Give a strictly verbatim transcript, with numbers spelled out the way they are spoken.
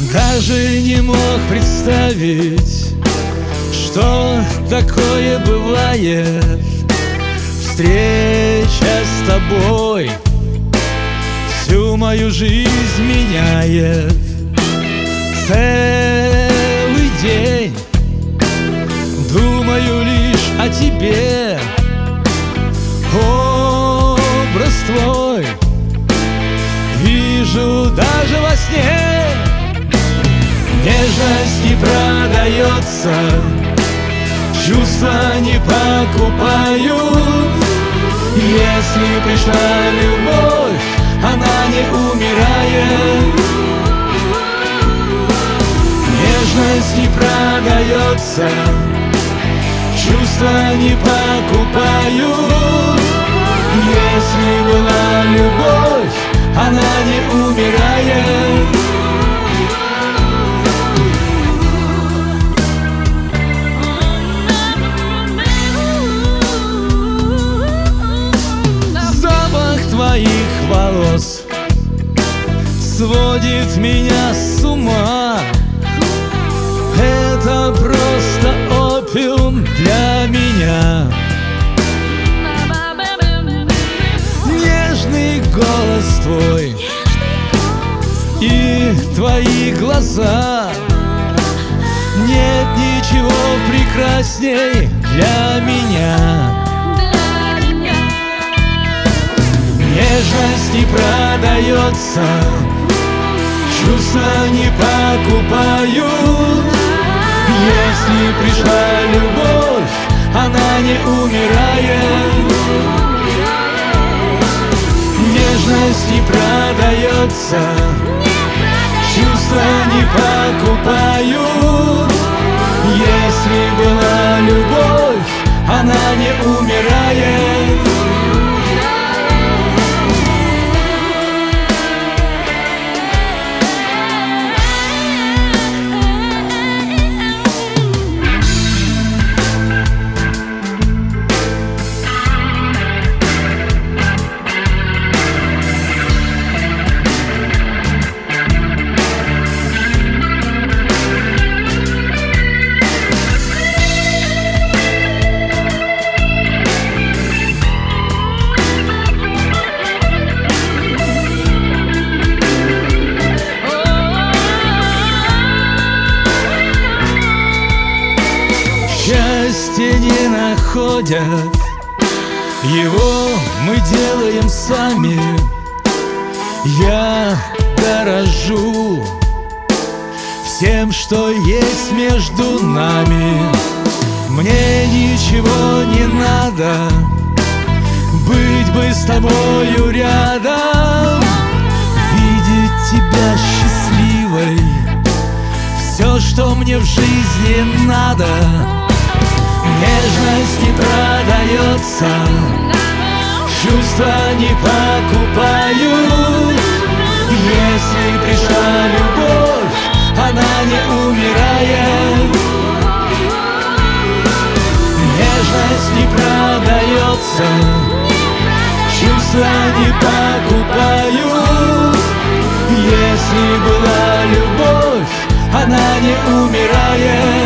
Даже не мог представить, что такое бывает. Встреча с тобой всю мою жизнь меняет. Целый день думаю лишь о тебе. Образ твой вижу даже во сне. Нежность не продается, чувства не покупают. Если пришла любовь, она не умирает. Нежность не продается, чувства не покупают. Если была любовь, она не умирает. Твоих волос сводит меня с ума. Это просто опиум для меня. Нежный голос твой и твои глаза. Нет ничего прекрасней для меня. Нежность не продается, чувства не покупают. Если пришла любовь, она не умирает. Нежность не продается, чувства не покупают. Если была любовь, она не умирает. Счастье не находят, его мы делаем сами. Я дорожу всем, что есть между нами. Мне ничего не надо, быть бы с тобою рядом. Видеть тебя счастливой, все, что мне в жизни надо. Нежность не продается, чувства не покупают. Если пришла любовь, она не умирает. Нежность не продается, чувства не покупают. Если была любовь, она не умирает.